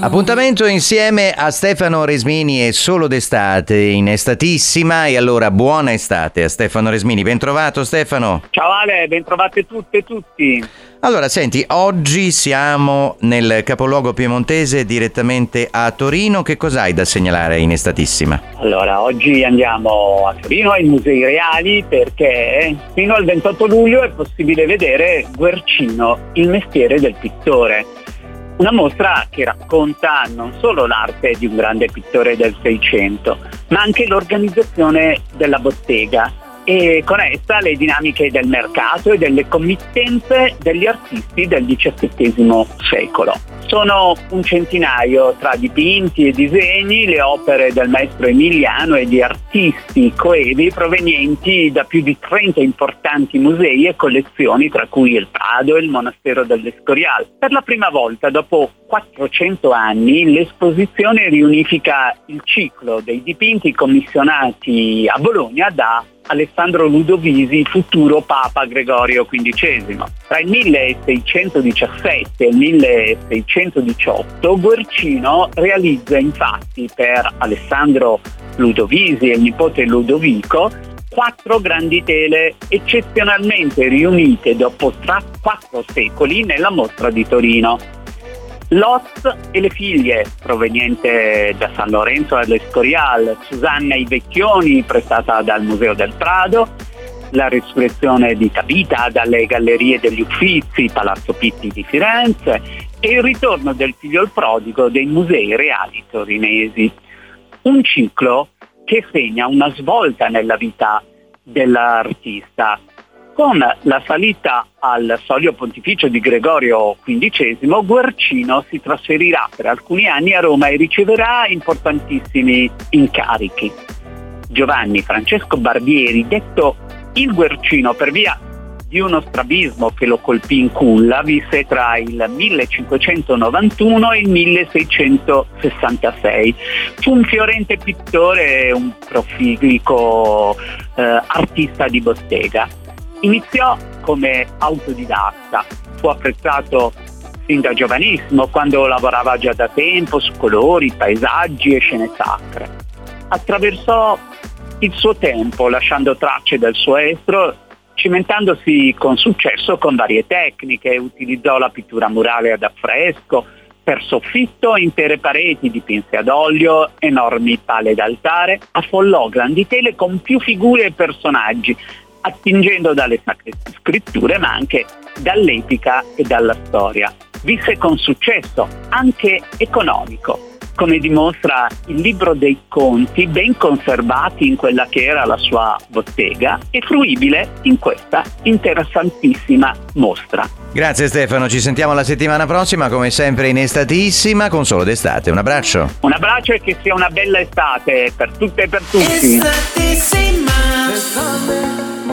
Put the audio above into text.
Appuntamento insieme a Stefano Resmini e Solo d'estate, in estatissima, e allora buona estate a Stefano Resmini. Ben trovato Stefano. Ciao Ale, ben trovate tutte e tutti. Allora, senti, oggi siamo nel capoluogo piemontese, direttamente a Torino. Che cos'hai da segnalare in estatissima? Allora, oggi andiamo a Torino ai Musei Reali perché fino al 28 luglio è possibile vedere Guercino, il mestiere del pittore. Una mostra che racconta non solo l'arte di un grande pittore del Seicento, ma anche l'organizzazione della bottega e con essa le dinamiche del mercato e delle committenze degli artisti del XVII secolo. Sono un centinaio tra dipinti e disegni le opere del maestro emiliano e di artisti coevi provenienti da più di 30 importanti musei e collezioni, tra cui il Prado e il Monastero dell'Escorial. Per la prima volta dopo 400 anni l'esposizione riunifica il ciclo dei dipinti commissionati a Bologna da Alessandro Ludovisi, futuro Papa Gregorio XV. Tra il 1617 e il 1618 Guercino realizza infatti per Alessandro Ludovisi e il nipote Ludovico 4 grandi tele eccezionalmente riunite dopo 4 secoli nella mostra di Torino. L'Oz e le figlie, proveniente da San Lorenzo all'Escorial, Susanna i Vecchioni, prestata dal Museo del Prado, la risurrezione di Tabita dalle Gallerie degli Uffizi, Palazzo Pitti di Firenze, e il ritorno del figlio il prodigo dei Musei Reali torinesi. Un ciclo che segna una svolta nella vita dell'artista. Con la salita al Soglio Pontificio di Gregorio XV, Guercino si trasferirà per alcuni anni a Roma e riceverà importantissimi incarichi. Giovanni Francesco Barbieri, detto il Guercino per via di uno strabismo che lo colpì in culla, visse tra il 1591 e il 1666. Fu un fiorente pittore e un profilico artista di bottega. Iniziò come autodidatta, fu apprezzato sin da giovanissimo quando lavorava già da tempo su colori, paesaggi e scene sacre. Attraversò il suo tempo lasciando tracce del suo estro, cimentandosi con successo con varie tecniche. Utilizzò la pittura murale ad affresco, per soffitto intere pareti, dipinse ad olio, enormi pale d'altare, affollò grandi tele con più figure e personaggi, attingendo dalle sacre scritture ma anche dall'epica e dalla storia. Visse con successo, anche economico, come dimostra il libro dei conti, ben conservati in quella che era la sua bottega e fruibile in questa interessantissima mostra. Grazie Stefano, ci sentiamo la settimana prossima, come sempre in estatissima, con Solo d'estate. Un abbraccio. Un abbraccio e che sia una bella estate per tutte e per tutti. Estatissima.